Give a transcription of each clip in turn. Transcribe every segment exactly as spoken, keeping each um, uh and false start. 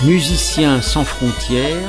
Musiciens sans frontières.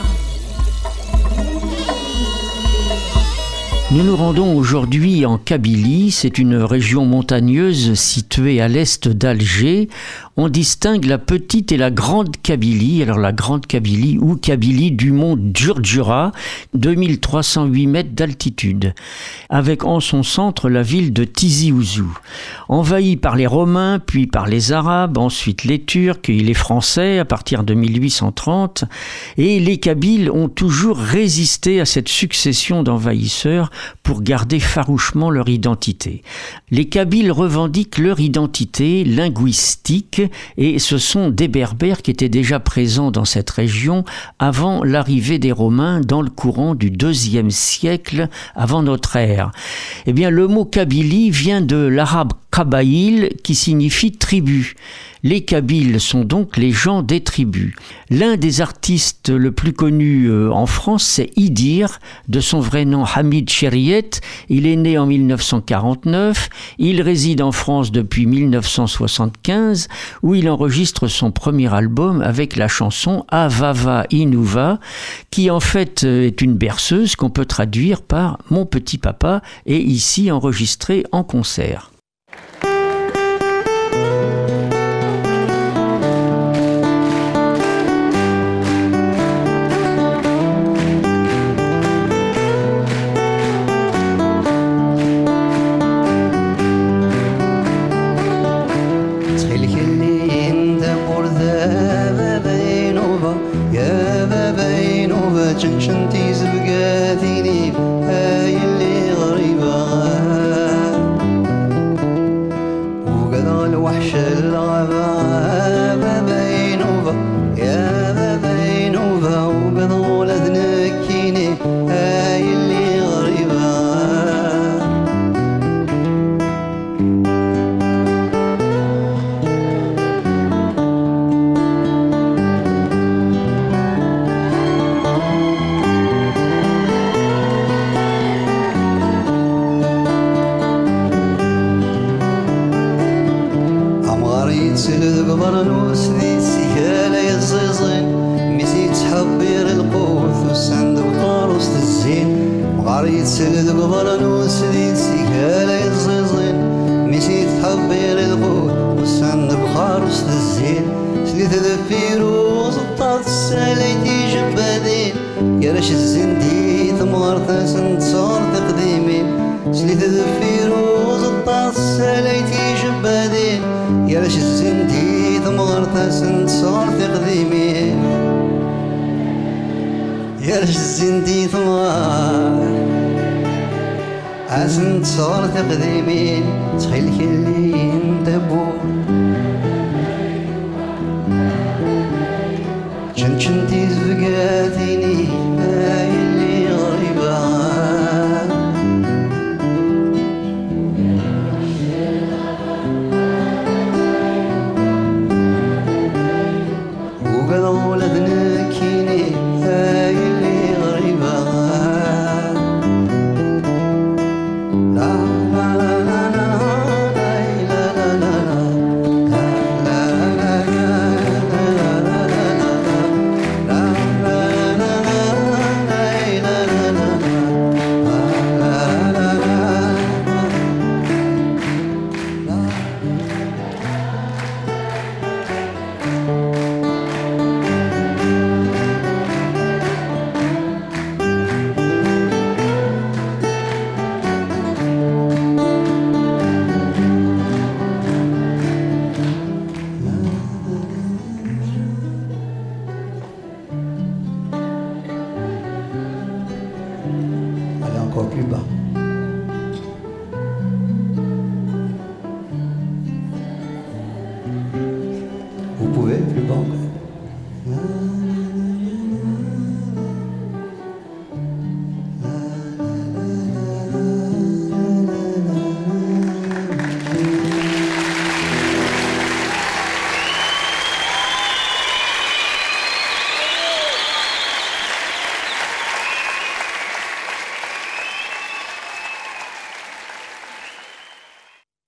Nous nous rendons aujourd'hui en Kabylie, c'est une région montagneuse située à l'est d'Alger. On distingue la petite et la grande Kabylie. Alors la grande Kabylie ou Kabylie du mont Djurdjura, deux mille trois cent huit mètres d'altitude, avec en son centre la ville de Tizi Ouzou. Envahie par les Romains, puis par les Arabes, ensuite les Turcs et les Français à partir de mille huit cent trente, et les Kabyles ont toujours résisté à cette succession d'envahisseurs pour garder farouchement leur identité. Les Kabyles revendiquent leur identité linguistique et ce sont des Berbères qui étaient déjà présents dans cette région avant l'arrivée des Romains dans le courant du deuxième siècle avant notre ère. Eh bien, le mot Kabylie vient de l'arabe Kabaïl qui signifie tribu. Les Kabyles sont donc les gens des tribus. L'un des artistes le plus connu en France, c'est Idir, de son vrai nom Hamid Chériet. Il est né en mille neuf cent quarante-neuf. Il réside en France depuis mille neuf cent soixante-quinze, où il enregistre son premier album avec la chanson Avava Inuva, qui en fait est une berceuse qu'on peut traduire par Mon petit papa, et ici enregistrée en concert.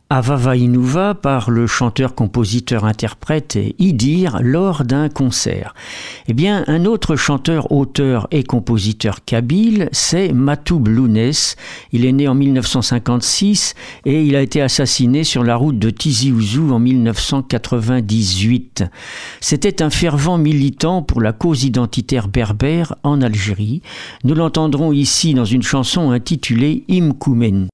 Avava Inuva par le chanteur, compositeur, interprète Idir lors d'un concert. Eh bien, un autre chanteur, auteur et compositeur kabyle, c'est Matoub Lounès. Il est né en mille neuf cent cinquante-six et il a été assassiné sur la route de Tizi Ouzou en mille neuf cent quatre-vingt-dix-huit. C'était un fervent militant pour la cause identitaire berbère en Algérie. Nous l'entendrons ici dans une chanson intitulée Imkoumen.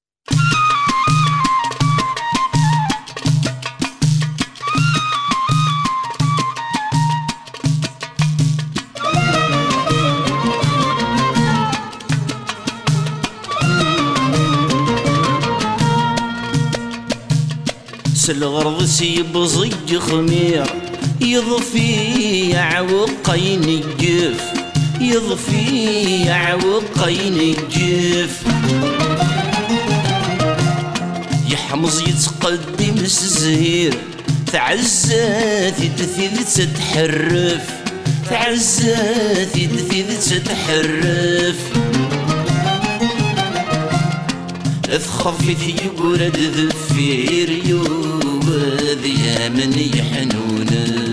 الغرض سيبزي خمير يضفي عوقين الجف يضفي عوقين الجف يحمز يتقدم الزهير تعزات يدثيذ تتحرف تعزات يدثيذ تتحرف تخفي يقرد ذفير يوذ يا من يحنون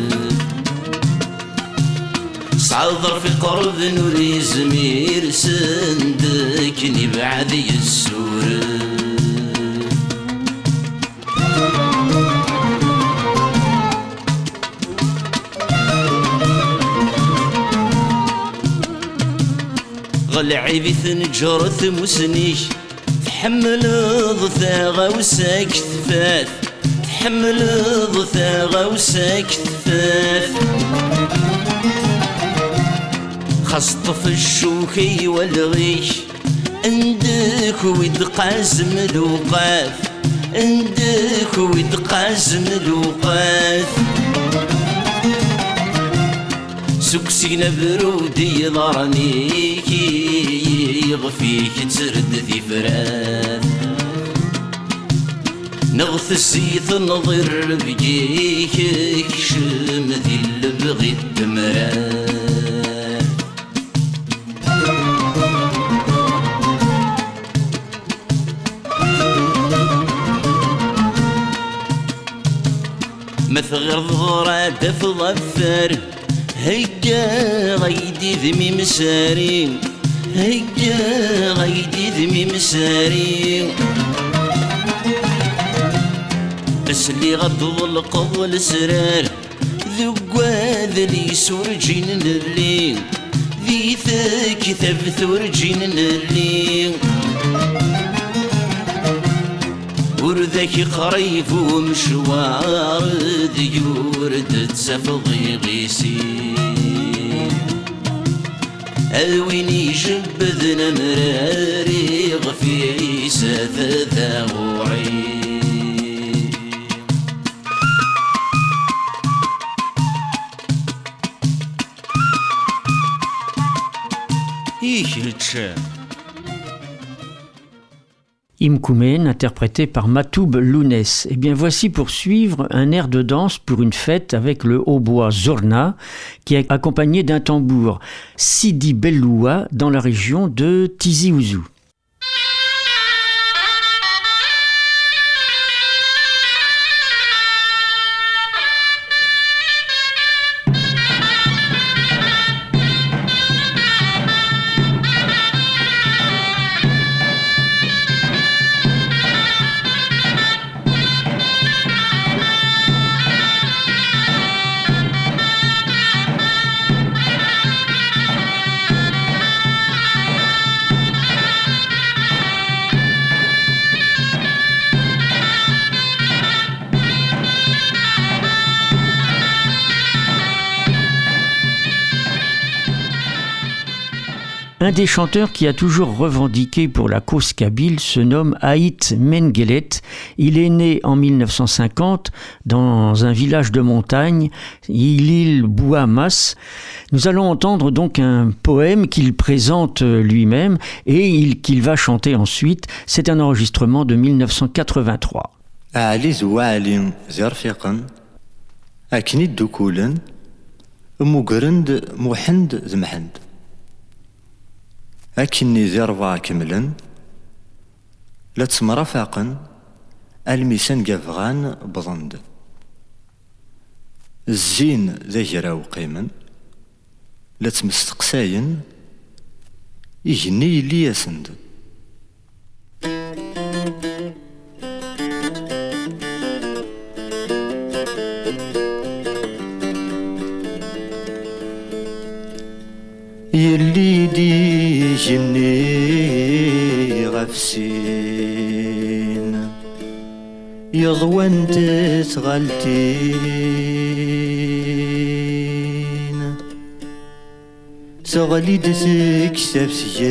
صعذر في قرب نوري زمير سندكني بعد يسور غلعي بثنجرة مسنيش تحمل ضثاغة وساكت فات تحمل ضثاغة وساكت فات خاصة في الشوكي والغيش عندك ويدقازم الوقات عندك ويدقازم الوقات سكسينا برودي ضرنيك يغفيك ترد ذي فرات نغث الزيت نظر بجيك كشم ذي اللي بغي الدمرات مثغر ضرات في ظفر هيا غيدي ذمي مسارين هيا غيدي ذمي مسارين بس اللي غض القض السرار ذقواذ لي سورجين الليل ذي ثاك ثبث رجين الليل وردك قريب ومشوار ديور تتسفضي غيسي أويني جبذنا مراري غفي ساثاثا غوعي يكلتشا Imkoumen, interprété par Matoub Lounès. Eh bien, voici pour suivre un air de danse pour une fête avec le hautbois Zorna, qui est accompagné d'un tambour Sidi Belloua dans la région de Tizi Ouzou. Un des chanteurs qui a toujours revendiqué pour la cause kabyle se nomme Haït Mengelet. Il est né en mille neuf cent cinquante dans un village de montagne, Ilil Bouhamas. Nous allons entendre donc un poème qu'il présente lui-même et il, qu'il va chanter ensuite. C'est un enregistrement de mille neuf cent quatre-vingt-trois. أعلي زوالي زرفيقا أكني الدكولا مقرند محند زمحند أكني زرفا كملا لا تسمرفاقا الميسان قافغان بضند الزين ذا جرا وقيمن لا تمستقساين يجني لي ياسند يلي دي جني غفسين يضوان تغلتين تغلي تكتب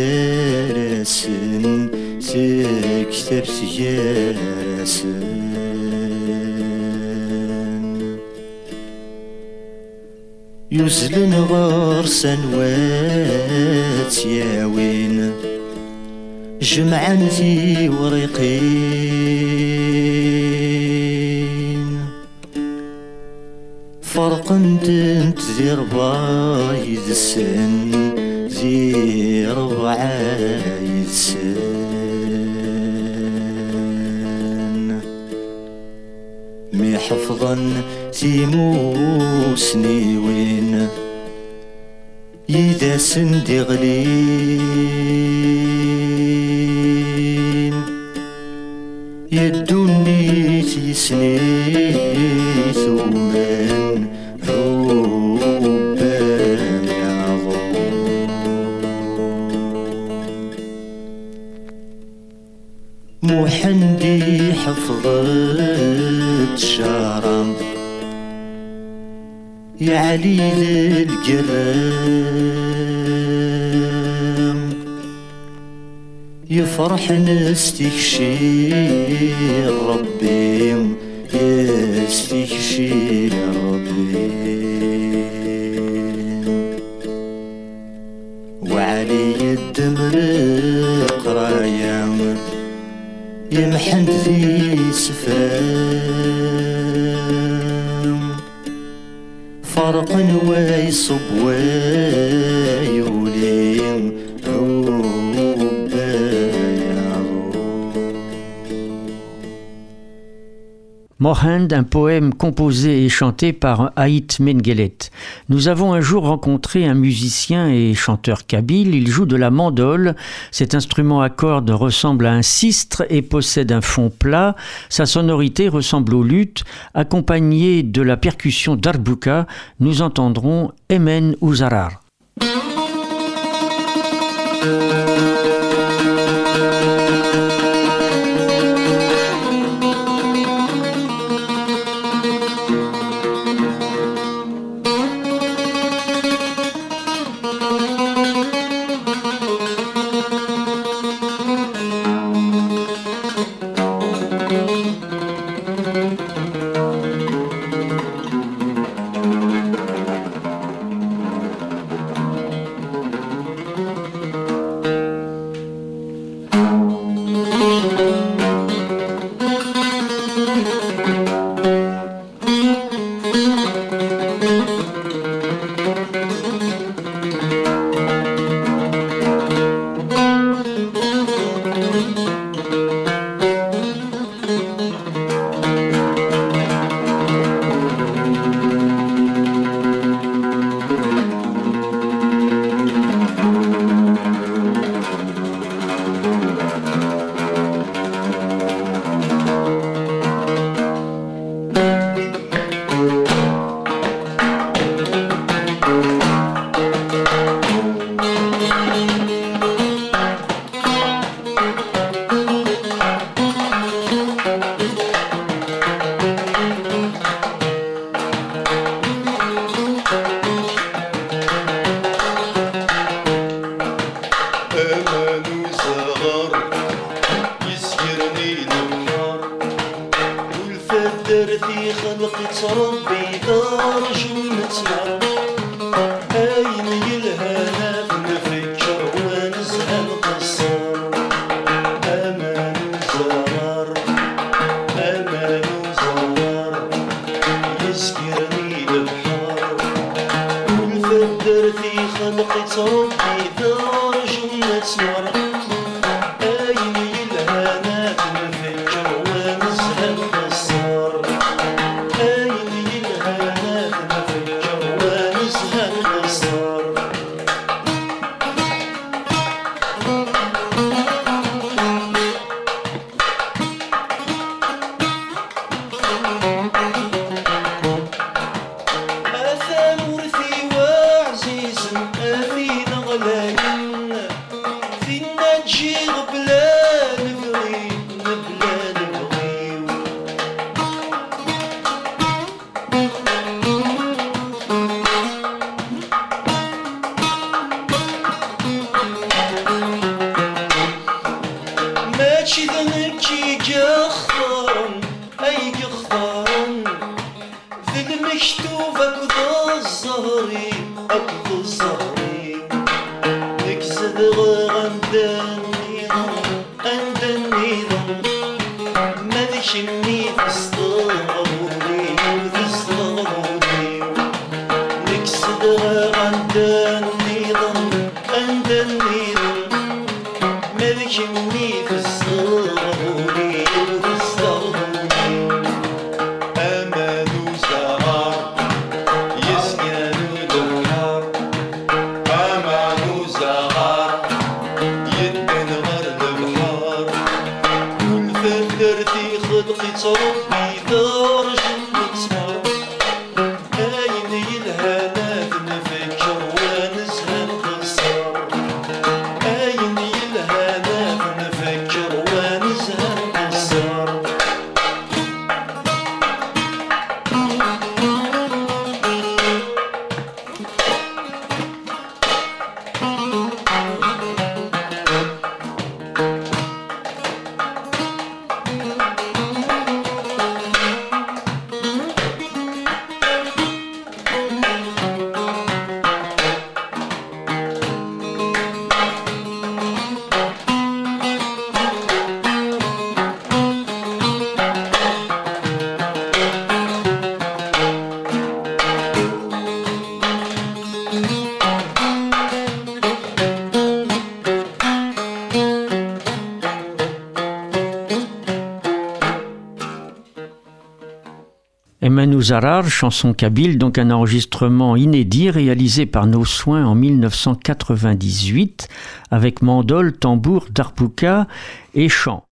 سيارسن تكتب سيارسن يزلن غار سنوات ياوين جمعا في وريقين فرقا تنت ذي ربع يدسن ذي ربع يدسن مي حفظا تيموسني وين يدا سندي غلين يدوني تيسني ثومن ربان يعظم محندي حفظت شارم يا علي القرام يفرح نستكشي ربي يستكشي ربي وعلي الدمر قرايا يمحن ذي سفام فرقا ويصب ويولي Mohand, un poème composé et chanté par Ait Mengelet. Nous avons un jour rencontré un musicien et chanteur kabyle. Il joue de la mandole. Cet instrument à cordes ressemble à un sistre et possède un fond plat. Sa sonorité ressemble au luth. Accompagné de la percussion d'arbouka, nous entendrons Emen Uzarar. أين يلهى نافل في الجو ونزهى هاتشي ذنكي قخرن أي قخرن في المكتوب أكذا الزهري أكذا الزهري نكزد غند النظام عند النظام مالك النيف استغروني وتستغروني نكزد غند النظام عند النظام مالك النيف استغروني وتستغروني أمان وزهر يسكن النهار أمان وزهر يدن غير البحار والفكرتي خلقي تربي درج المسمار أين يلهانا نفكر ونزهى القصار أين يلهانا نفكر ونزهى القصار Emmanou Zarar, chanson kabyle, donc un enregistrement inédit réalisé par Nos Soins en mille neuf cent quatre-vingt-dix-huit avec mandole, tambour, darbouka et chant.